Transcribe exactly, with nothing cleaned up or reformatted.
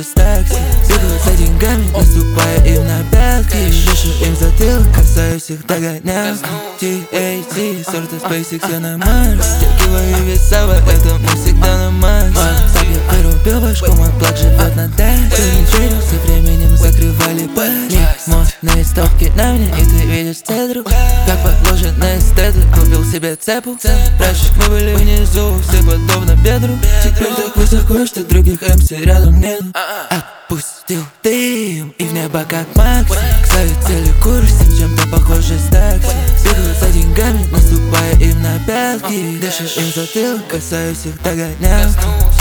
с такси. Бегают за деньгами, наступая им на пятки. Вешу им затылок, касаюсь их догонялки. ти эй ти, сорта SpaceX, я на Марс. Стягиваю веса, это мы всегда на Макс. Сап я вырубил башку, мой плаг живет на дальше. Кто не верил, со временем закрывали пальцы. Модные стопки на мне, и ты видишь цедру. Как положено эстеты, купил себе цепу. Раньше мы были внизу, все подобно бедру. Теперь так высоко, что других эм си рядом нету. Отпустил дым, и в небо как Макс. К своей цели курсим, чем-то похожий с такси. Бегают за деньгами, наступая им на пятки. Дышу им затылок, касаюсь их догонялки.